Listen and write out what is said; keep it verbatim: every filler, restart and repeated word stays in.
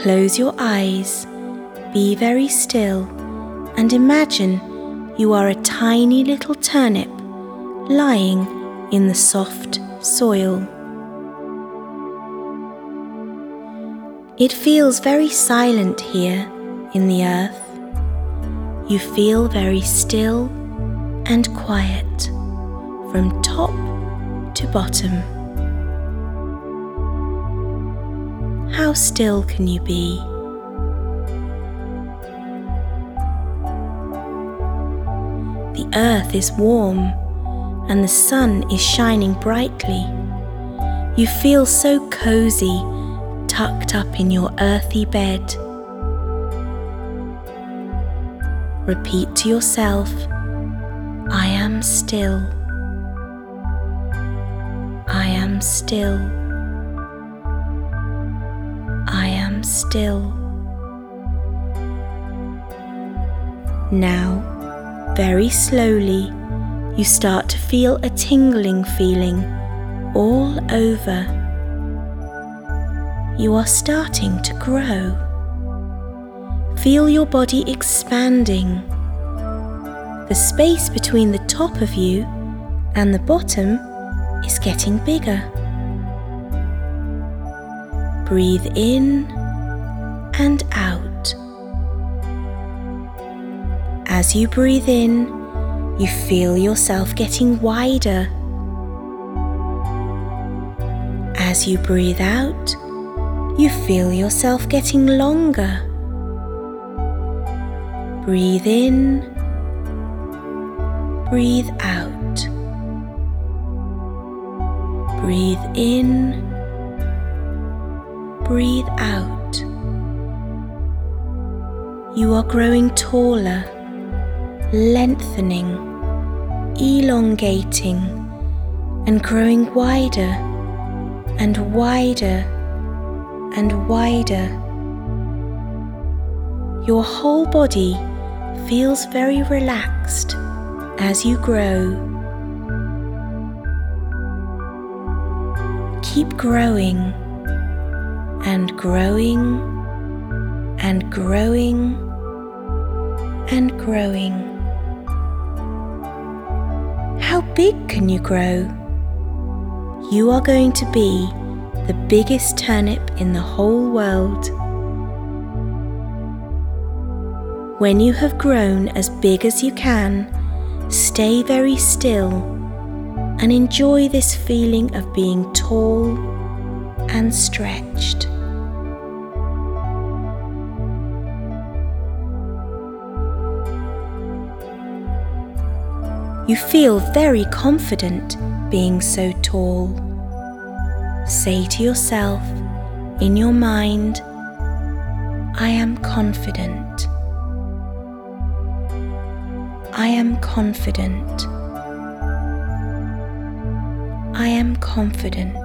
Close your eyes, be very still, and imagine you are a tiny little turnip lying in the soft soil. It feels very silent here in the earth. You feel very still and quiet from top to bottom. How still can you be? The earth is warm and the sun is shining brightly. You feel so cozy, tucked up in your earthy bed. Repeat to yourself, I am still. I am still. I am still. Now, very slowly, you start to feel a tingling feeling all over. You are starting to grow. Feel your body expanding. The space between the top of you and the bottom is getting bigger. Breathe in and out. As you breathe in, you feel yourself getting wider. As you breathe out, you feel yourself getting longer. Breathe in, breathe out. Breathe in, breathe out. You are growing taller, lengthening, elongating, and growing wider and wider and wider. Your whole body feels very relaxed as you grow. Keep growing and growing and growing and growing. How big can you grow? You are going to be the biggest turnip in the whole world. When you have grown as big as you can, stay very still and enjoy this feeling of being tall and stretched. You feel very confident being so tall. Say to yourself in your mind, I am confident. I am confident. I am confident.